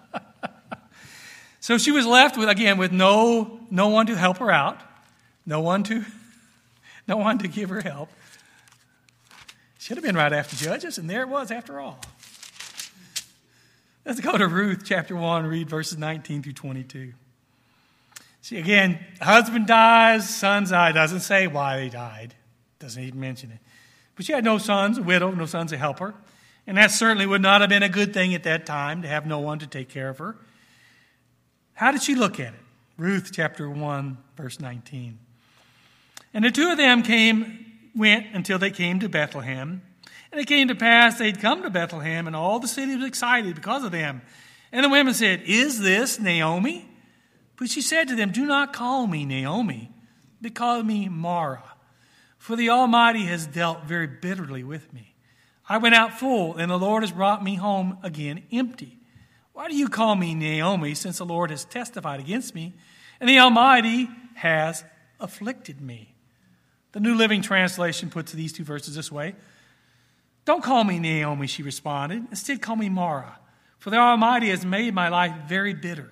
So she was left with, again, with no no one to help her out, no one to no one to give her help. Should have been right after Judges, and there it was after all. Let's go to Ruth chapter one, read verses nineteen through twenty-two. See, again, husband dies, sons die. Doesn't say why they died. Doesn't even mention it. But she had no sons, a widow, no sons to help her. And that certainly would not have been a good thing at that time, to have no one to take care of her. How did she look at it? Ruth chapter one, verse nineteen. And the two of them came, went until they came to Bethlehem. And it came to pass they'd come to Bethlehem, and all the city was excited because of them. And the women said, "Is this Naomi?" But she said to them, "Do not call me Naomi, but call me Mara. For the Almighty has dealt very bitterly with me. I went out full, and the Lord has brought me home again empty. Why do you call me Naomi, since the Lord has testified against me, and the Almighty has afflicted me?" The New Living Translation puts these two verses this way. "Don't call me Naomi," she responded. "Instead, call me Mara, for the Almighty has made my life very bitter.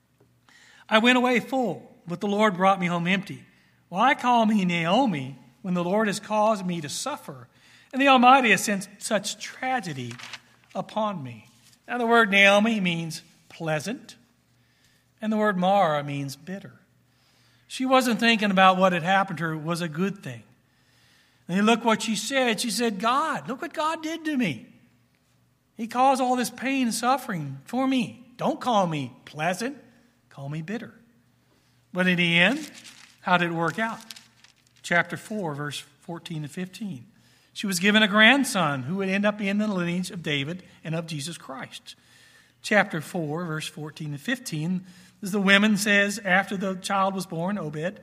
I went away full, but the Lord brought me home empty. Why call me Naomi when the Lord has caused me to suffer, and the Almighty has sent such tragedy upon me?" Now, the word Naomi means pleasant, and the word Mara means bitter. She wasn't thinking about what had happened to her was a good thing. And look what she said. She said, "God, look what God did to me. He caused all this pain and suffering for me. Don't call me pleasant. Call me bitter." But in the end, how did it work out? Chapter four, verse fourteen and fifteen. She was given a grandson who would end up in the lineage of David and of Jesus Christ. Chapter four, verse fourteen and fifteen, as the women says after the child was born, Obed.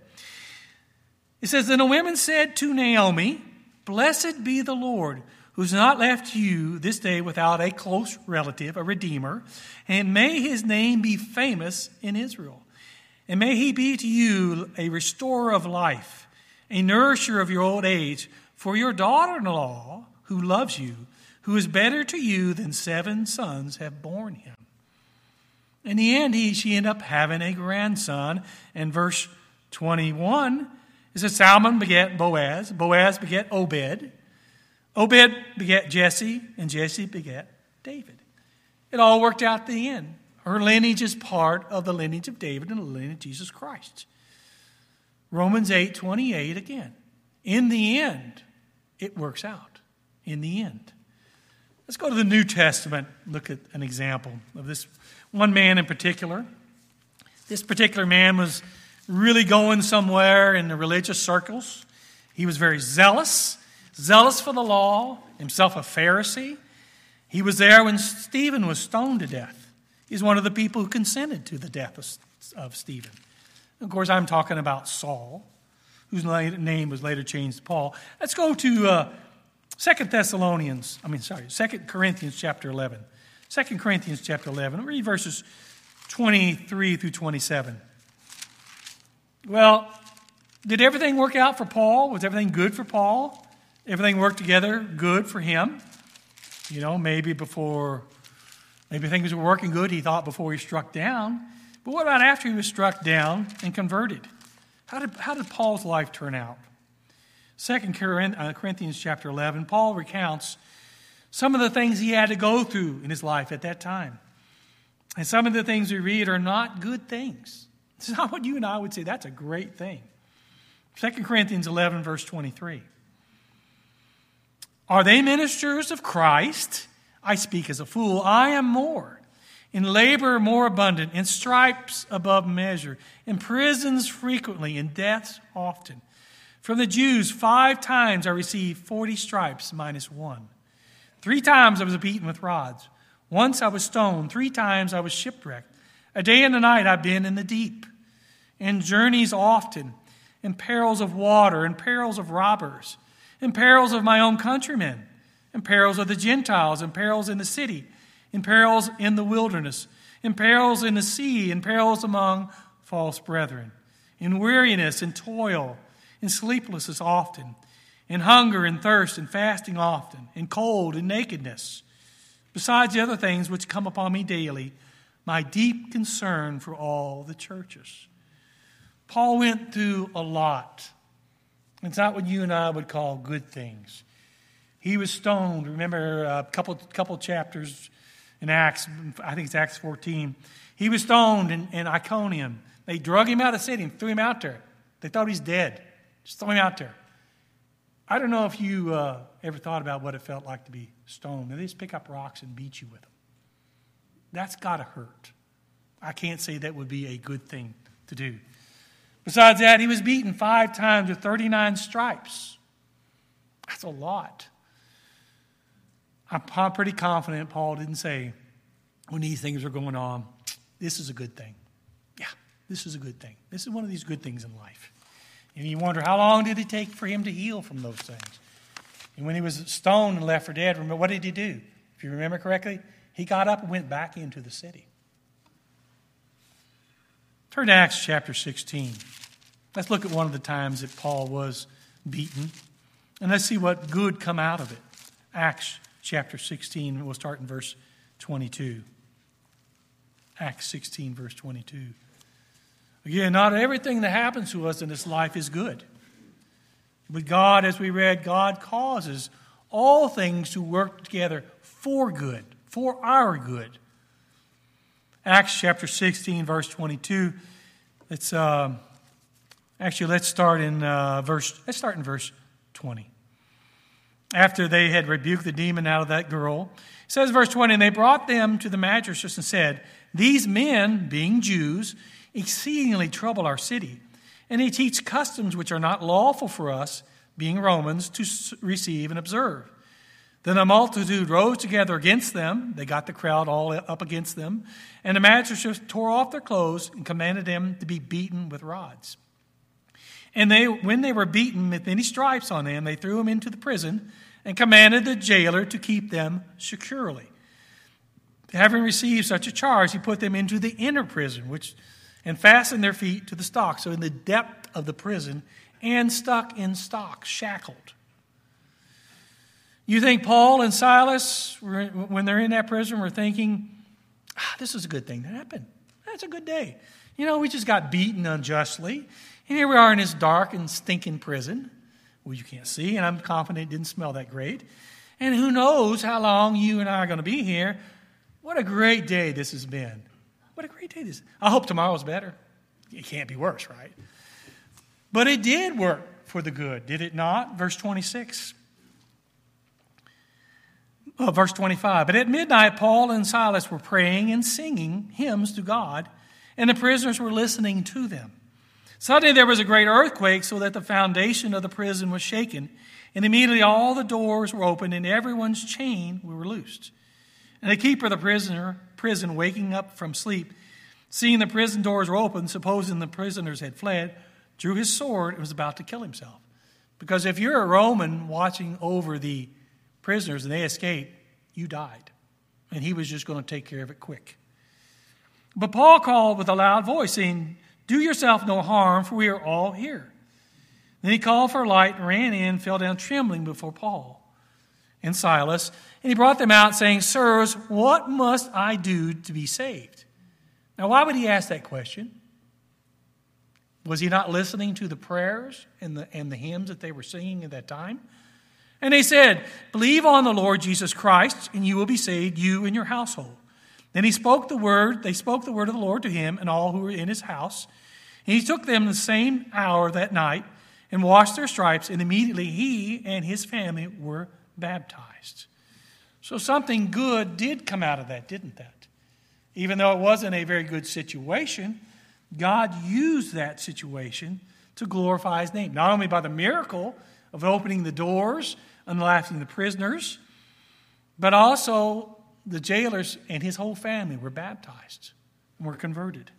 It says, "Then the women said to Naomi, 'Blessed be the Lord, who's not left you this day without a close relative, a redeemer, and may his name be famous in Israel. And may he be to you a restorer of life, a nourisher of your old age, for your daughter-in-law, who loves you, who is better to you than seven sons have borne him.'" In the end, he, she ended up having a grandson. And verse twenty-one, it says, Salmon begat Boaz, Boaz begat Obed, Obed begat Jesse, and Jesse begat David. It all worked out at the end. Her lineage is part of the lineage of David and the lineage of Jesus Christ. Romans eight twenty-eight again. In the end, it works out. In the end. Let's go to the New Testament. Look at an example of this one man in particular. This particular man was really going somewhere in the religious circles. He was very zealous, zealous for the law, himself a Pharisee. He was there when Stephen was stoned to death. He's one of the people who consented to the death of, of Stephen. Of course, I'm talking about Saul, whose name was later changed to Paul. Let's go to uh, Second Thessalonians, I mean, sorry, Second Corinthians chapter eleven. Second Corinthians chapter eleven. Read verses twenty-three through twenty-seven. Well, did everything work out for Paul? Was everything good for Paul? Everything worked together good for him? You know, maybe before, maybe things were working good, he thought, before he struck down. But what about after he was struck down and converted? How did, how did Paul's life turn out? Second Corinthians chapter eleven, Paul recounts some of the things he had to go through in his life at that time. And some of the things we read are not good things. It's not what you and I would say. That's a great thing. Second Corinthians eleven, verse twenty-three. "Are they ministers of Christ? I speak as a fool. I am more. In labor more abundant, in stripes above measure, in prisons frequently, in deaths often. From the Jews five times I received forty stripes minus one. Three times I was beaten with rods. Once I was stoned. Three times I was shipwrecked. A day and a night I've been in the deep. In journeys often, in perils of water, in perils of robbers, in perils of my own countrymen, in perils of the Gentiles, in perils in the city, in perils in the wilderness, in perils in the sea, in perils among false brethren, in weariness and toil, in sleeplessness often, in hunger and thirst and fasting often, in cold and nakedness, besides the other things which come upon me daily, my deep concern for all the churches." Paul went through a lot. It's not what you and I would call good things. He was stoned. Remember a couple, couple chapters in Acts, I think it's Acts fourteen. He was stoned in, in Iconium. They drug him out of the city and threw him out there. They thought he's dead. Just throw him out there. I don't know if you uh, ever thought about what it felt like to be stoned. They just pick up rocks and beat you with them. That's got to hurt. I can't say that would be a good thing to do. Besides that, he was beaten five times with thirty-nine stripes. That's a lot. I'm pretty confident Paul didn't say, when these things are going on, this is a good thing. Yeah, this is a good thing. This is one of these good things in life. And you wonder, how long did it take for him to heal from those things? And when he was stoned and left for dead, remember, what did he do? If you remember correctly, he got up and went back into the city. Turn to Acts chapter sixteen. Let's look at one of the times that Paul was beaten. And let's see what good come out of it. Acts chapter sixteen, we'll start in verse twenty-two. Acts sixteen, verse twenty-two. Again, not everything that happens to us in this life is good. But God, as we read, God causes all things to work together for good, for our good. Acts chapter sixteen, verse twenty-two. Let's uh, actually let's start in uh, verse. Let's start in verse twenty. After they had rebuked the demon out of that girl, it says, verse twenty, and they brought them to the magistrates and said, these men, being Jews, exceedingly trouble our city, and they teach customs which are not lawful for us, being Romans, to receive and observe. Then a multitude rose together against them. They got the crowd all up against them. And the magistrates tore off their clothes and commanded them to be beaten with rods. And they, when they were beaten with many stripes on them, they threw them into the prison and commanded the jailer to keep them securely. Having received such a charge, he put them into the inner prison, which and fastened their feet to the stocks. So in the depth of the prison, and stuck in stocks, shackled. You think Paul and Silas, when they're in that prison, were thinking, ah, this is a good thing to happen. That's a good day. You know, we just got beaten unjustly. And here we are in this dark and stinking prison. Well, you can't see, and I'm confident it didn't smell that great. And who knows how long you and I are going to be here. What a great day this has been. What a great day this is. I hope tomorrow's better. It can't be worse, right? But it did work for the good, did it not? Verse twenty-six. Oh, verse twenty-five. But at midnight, Paul and Silas were praying and singing hymns to God, and the prisoners were listening to them. Suddenly there was a great earthquake, so that the foundation of the prison was shaken, and immediately all the doors were opened, and everyone's chain were loosed. And the keeper of the prisoner, prison, waking up from sleep, seeing the prison doors were open, supposing the prisoners had fled, drew his sword and was about to kill himself. Because if you're a Roman watching over the prisoners and they escaped, you died. And he was just going to take care of it quick. But Paul called with a loud voice, saying, do yourself no harm, for we are all here. Then he called for a light and ran in and fell down trembling before Paul and Silas. And he brought them out, saying, sirs, what must I do to be saved? Now, why would he ask that question? Was he not listening to the prayers and the, and the hymns that they were singing at that time? And they said, believe on the Lord Jesus Christ, and you will be saved, you and your household. Then he spoke the word, they spoke the word of the Lord to him and all who were in his house. And he took them the same hour that night and washed their stripes, and immediately he and his family were baptized. So something good did come out of that, didn't that? Even though it wasn't a very good situation, God used that situation to glorify his name. Not only by the miracle of opening the doors, unlashing the prisoners, but also the jailers and his whole family were baptized and were converted.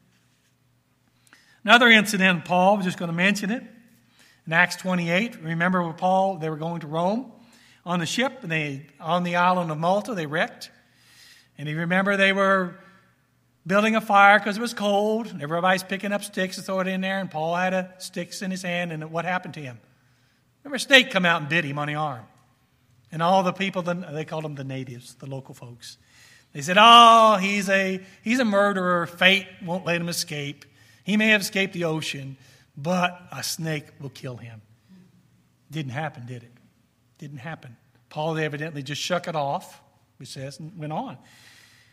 Another incident, Paul, we're just going to mention it. In Acts twenty-eight, remember with Paul, they were going to Rome on the ship, and they on the island of Malta, they wrecked. And you remember they were building a fire because it was cold, and everybody's picking up sticks to throw it in there, and Paul had a sticks in his hand, and what happened to him? Remember, a snake come out and bit him on the arm. And all the people, they called them the natives, the local folks. They said, oh, he's a he's a murderer. Fate won't let him escape. He may have escaped the ocean, but a snake will kill him. Didn't happen, did it? Didn't happen. Paul evidently just shook it off, it says, and went on.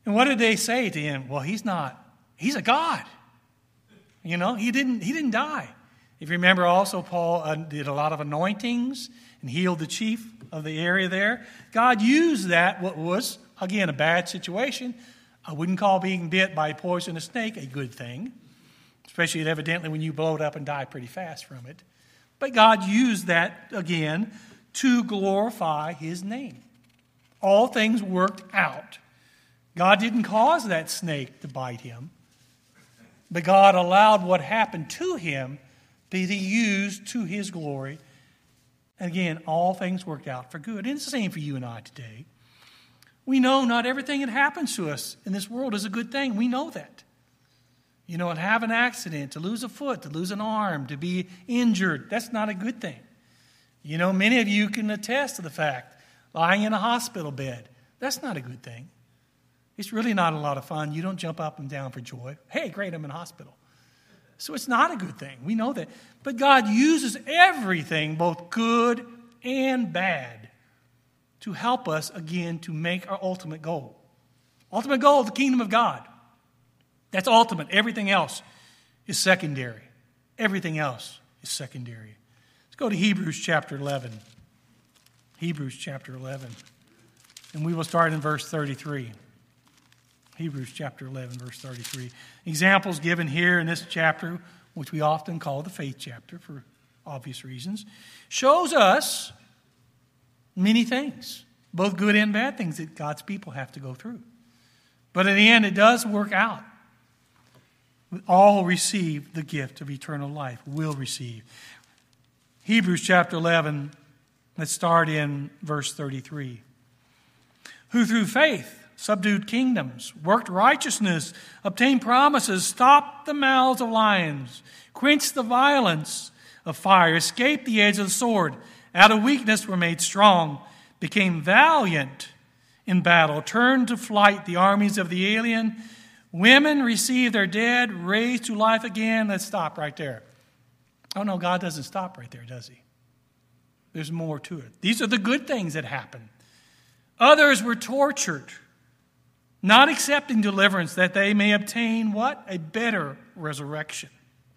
And what did they say to him? Well, he's not. He's a God. You know, he didn't, he didn't die. If you remember also, Paul uh, did a lot of anointings and healed the chief of the area there. God used that, what was, again, a bad situation. I wouldn't call being bit by a poisonous snake a good thing, especially evidently when you blow it up and die pretty fast from it. But God used that, again, to glorify his name. All things worked out. God didn't cause that snake to bite him, but God allowed what happened to him be used to his glory. And again, all things worked out for good. And it's the same for you and I today. We know not everything that happens to us in this world is a good thing. We know that. You know, to have an accident, to lose a foot, to lose an arm, to be injured, that's not a good thing. You know, many of you can attest to the fact, lying in a hospital bed, that's not a good thing. It's really not a lot of fun. You don't jump up and down for joy. Hey, great, I'm in hospital. So it's not a good thing. We know that. But God uses everything, both good and bad, to help us, again, to make our ultimate goal. Ultimate goal, the kingdom of God. That's ultimate. Everything else is secondary. Everything else is secondary. Let's go to Hebrews chapter eleven. Hebrews chapter eleven. And we will start in verse thirty-three. Hebrews chapter eleven, verse thirty-three. Examples given here in this chapter, which we often call the faith chapter for obvious reasons, shows us many things, both good and bad things that God's people have to go through. But in the end, it does work out. All receive the gift of eternal life, will receive. Hebrews chapter eleven, let's start in verse thirty-three. Who through faith subdued kingdoms, worked righteousness, obtained promises, stopped the mouths of lions, quenched the violence of fire, escaped the edge of the sword, out of weakness were made strong, became valiant in battle, turned to flight the armies of the alien. Women received their dead, raised to life again. Let's stop right there. Oh no, God doesn't stop right there, does he? There's more to it. These are the good things that happen. Others were tortured, not accepting deliverance that they may obtain what? A better resurrection.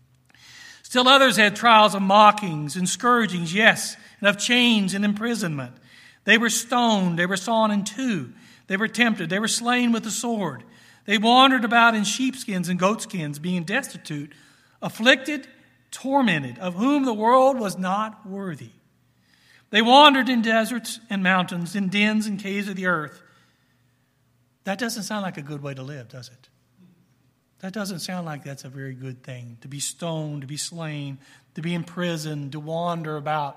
Still others had trials of mockings and scourgings, yes, and of chains and imprisonment. They were stoned, they were sawn in two, they were tempted, they were slain with the sword. They wandered about in sheepskins and goatskins, being destitute, afflicted, tormented, of whom the world was not worthy. They wandered in deserts and mountains, in dens and caves of the earth. That doesn't sound like a good way to live, does it? That doesn't sound like that's a very good thing, to be stoned, to be slain, to be imprisoned, to wander about.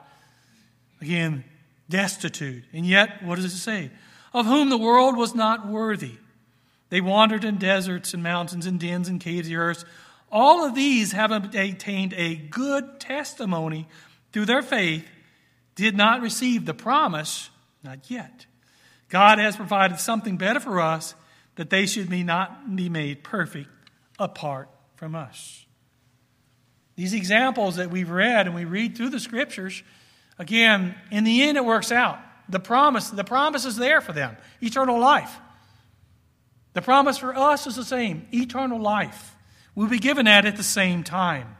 Again, destitute. And yet, what does it say? Of whom the world was not worthy. They wandered in deserts and mountains and dens and caves of the earth. All of these have attained a good testimony through their faith, did not receive the promise, not yet. God has provided something better for us, that they should be not be made perfect apart from us. These examples that we've read and we read through the scriptures, again, in the end it works out. The promise, the promise is there for them, eternal life. The promise for us is the same, eternal life. We'll be given that at the same time.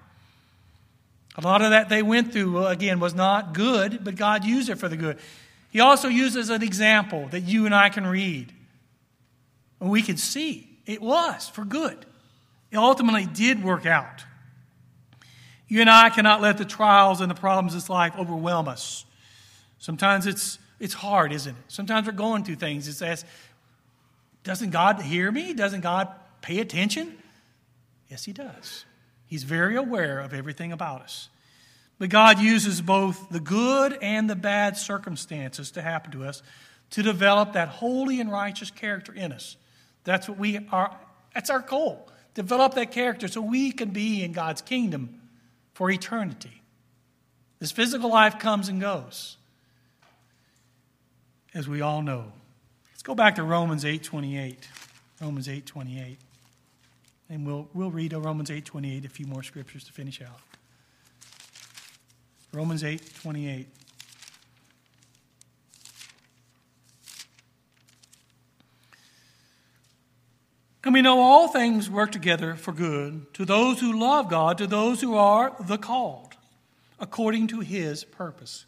A lot of that they went through, again, was not good, but God used it for the good. He also uses an example that you and I can read. And we can see it was for good. It ultimately did work out. You and I cannot let the trials and the problems of this life overwhelm us. Sometimes it's it's hard, isn't it? Sometimes we're going through things. It's as, doesn't God hear me? Doesn't God pay attention? Yes, he does. He's very aware of everything about us. But God uses both the good and the bad circumstances to happen to us to develop that holy and righteous character in us. That's what we are. That's our goal. Develop that character so we can be in God's kingdom for eternity. This physical life comes and goes, as we all know. Let's go back to Romans eight twenty-eight. Romans eight twenty-eight. And we'll, we'll read Romans eight twenty-eight, a few more scriptures to finish out. Romans eight twenty-eight. And we know all things work together for good to those who love God, to those who are the called, according to his purpose.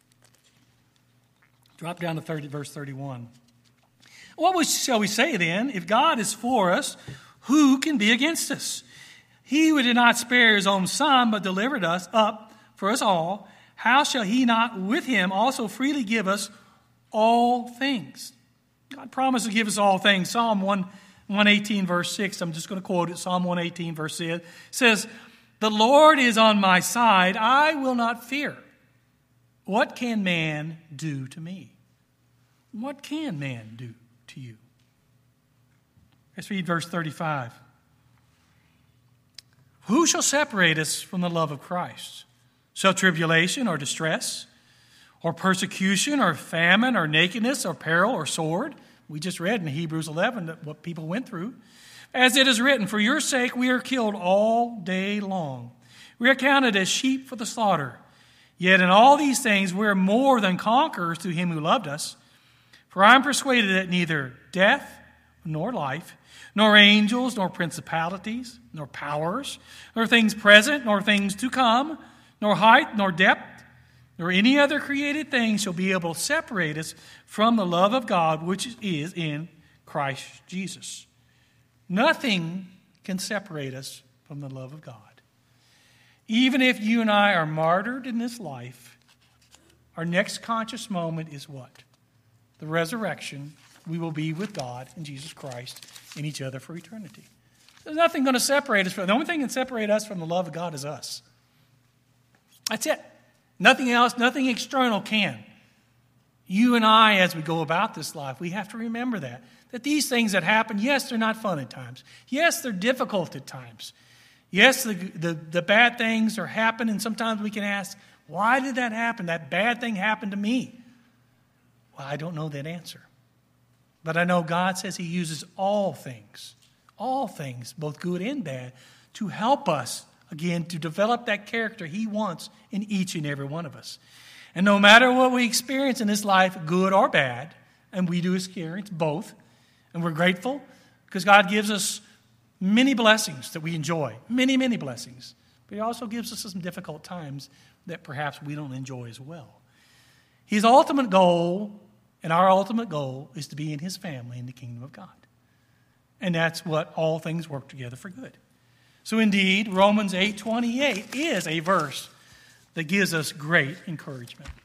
Drop down to thirty, verse thirty-one. What shall we say then? If God is for us, who can be against us? He who did not spare his own son, but delivered us up for us all, how shall he not with him also freely give us all things? God promised to give us all things. Psalm one eighteen, verse six, I'm just going to quote it. Psalm one eighteen, verse six says, "The Lord is on my side, I will not fear. What can man do to me?" What can man do to you? Let's read verse thirty-five. Who shall separate us from the love of Christ? Shall tribulation or distress, or persecution or famine or nakedness or peril or sword? We just read in Hebrews eleven what people went through. As it is written, for your sake we are killed all day long. We are counted as sheep for the slaughter. Yet in all these things we are more than conquerors through him who loved us. For I am persuaded that neither death nor life, nor angels, nor principalities, nor powers, nor things present, nor things to come, nor height, nor depth, nor any other created thing shall be able to separate us from the love of God which is in Christ Jesus. Nothing can separate us from the love of God. Even if you and I are martyred in this life, our next conscious moment is what? The resurrection. We will be with God and Jesus Christ and each other for eternity. There's nothing going to separate us from. The only thing that can separate us from the love of God is us. That's it. Nothing else, nothing external can. You and I, as we go about this life, we have to remember that. That these things that happen, yes, they're not fun at times. Yes, they're difficult at times. Yes, the, the, the bad things are happening, and sometimes we can ask, why did that happen? That bad thing happened to me. Well, I don't know that answer. But I know God says he uses all things, all things, both good and bad, to help us, again, to develop that character he wants in each and every one of us. And no matter what we experience in this life, good or bad, and we do experience both, and we're grateful because God gives us many blessings that we enjoy, many, many blessings. But he also gives us some difficult times that perhaps we don't enjoy as well. His ultimate goal, and our ultimate goal, is to be in his family in the kingdom of God. And that's what all things work together for good. So indeed, Romans eight twenty-eight is a verse that gives us great encouragement.